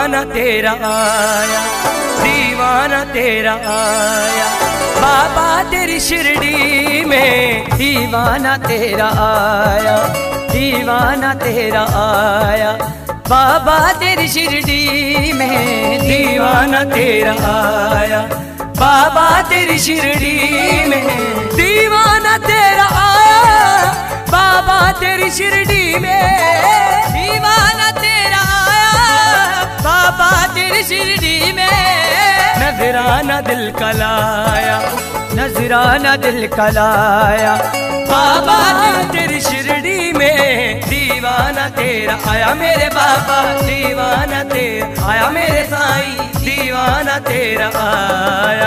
दीवाना तेरा आया, दीवाना तेरा आया। बाबा तेरी शिरडी में दीवाना तेरा आया, दीवाना तेरा आया। बाबा तेरी शिरडी में दीवाना तेरा आया, बाबा तेरी शिरडी में दीवाना तेरा आया। बाबा तेरी शिरडी में दीवाना तेरा आया, बाबा तेरी शिरडी में नजराना दिल का लाया, नजराना दिल का लाया। बाबा तेरी शिरडी में दीवाना तेरा आया, मेरे बाबा दीवाना तेरा आया, मेरे साईं दीवाना तेरा आया।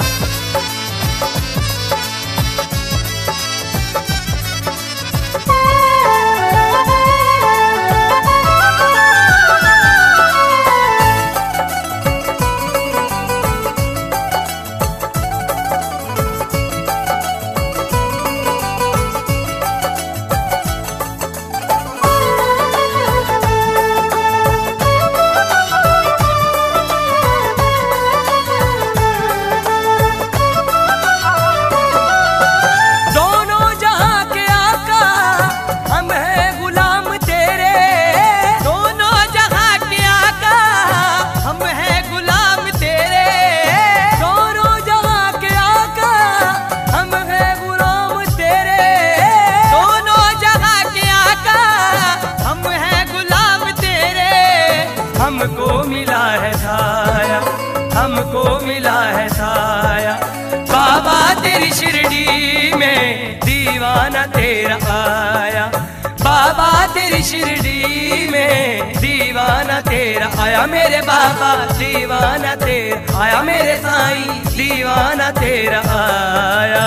हमको मिला है साया, हमको मिला है साया। बाबा तेरी शिरडी में दीवाना तेरा आया, बाबा तेरी शिरडी में दीवाना तेरा आया, मेरे बाबा दीवाना तेरा आया, मेरे साईं दीवाना तेरा आया।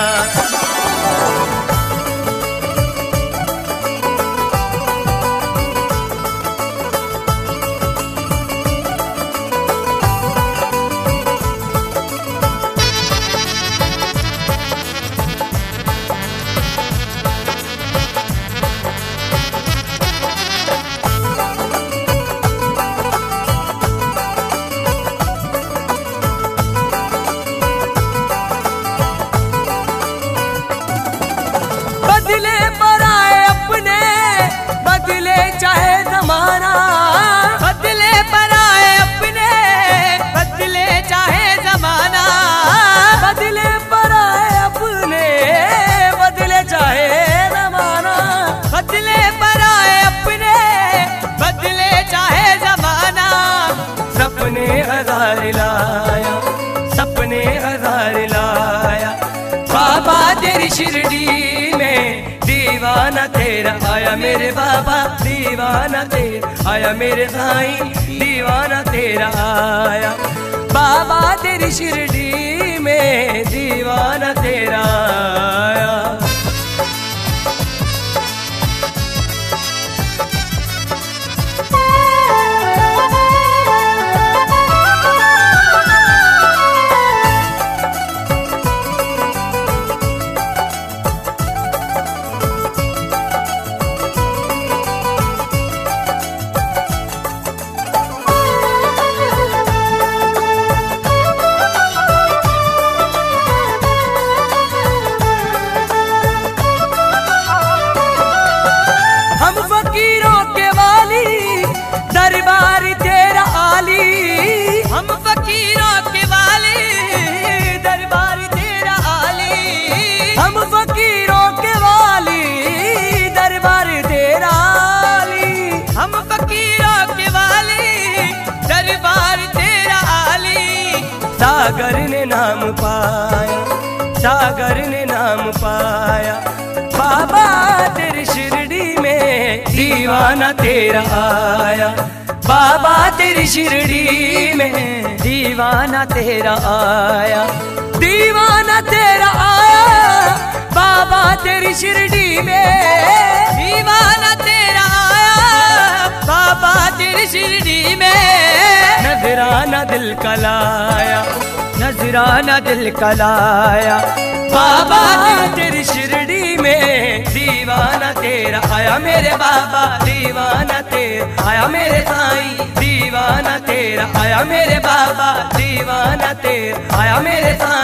बदले पर आए अपने, बदले चाहे जमाना, बदले पर आए अपने, बदले चाहे जमाना। बदले पर आए अपने, बदले चाहे जमाना, बदले पर आए अपने, बदले चाहे जमाना। सपने हजार लाया, सपने हजार लाया। बाबा तेरी शिरडी में दीवाना तेरा आया, मेरे बाबा दीवाना तेरा आया, मेरे साईं दीवाना तेरा आया। बाबा तेरी शिरडी में दीवाना तेरा आया। हम फकीरों के वाली दरबार तेरा आली, हम फकीरों के वाली दरबार तेरा आली, हम फकीरों के वाली दरबार तेरा आली, हम फकीरों के वाली दरबार तेरा आली। सागर ने नाम पाया, सागर ने नाम पाया। बाबा तेरी शिरडी में दीवाना तेरा आया, बाबा तेरी शिरडी में दीवाना तेरा आया, दीवाना तेरा आया। बाबा तेरी शिरडी में दीवाना तेरा आया, बाबा तेरी शिरडी में नजराना दिल का लाया, नजराना दिल का लाया। बाबा तेरी शिरडी में दीवाना तेरा आया, मेरे बाबा दीवाना तेरा आया, मेरे साईं दीवाना तेरा तेरा, आया मेरे बाबा दीवाना तेरा, आया मेरे साईं